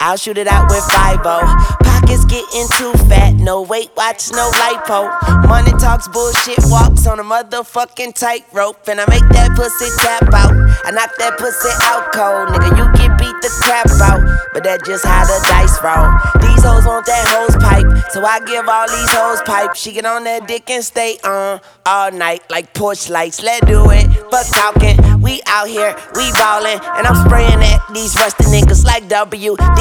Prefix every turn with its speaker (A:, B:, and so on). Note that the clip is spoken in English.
A: I'll shoot it out with 5-0. Pockets getting too fat, no Weight Watch, no lipo. Money talks, bullshit walks on a motherfucking tightrope. And I make that pussy tap out, I knock that pussy out cold. Nigga, you get beat the crap out, but that's just how the dice roll. These hoes want that hose pipe, so I give all these hoes pipe. She get on that dick and stay on all night like porch lights. Let's do it, fuck talking. We out here, we ballin', and I'm spraying at these rusty niggas like W.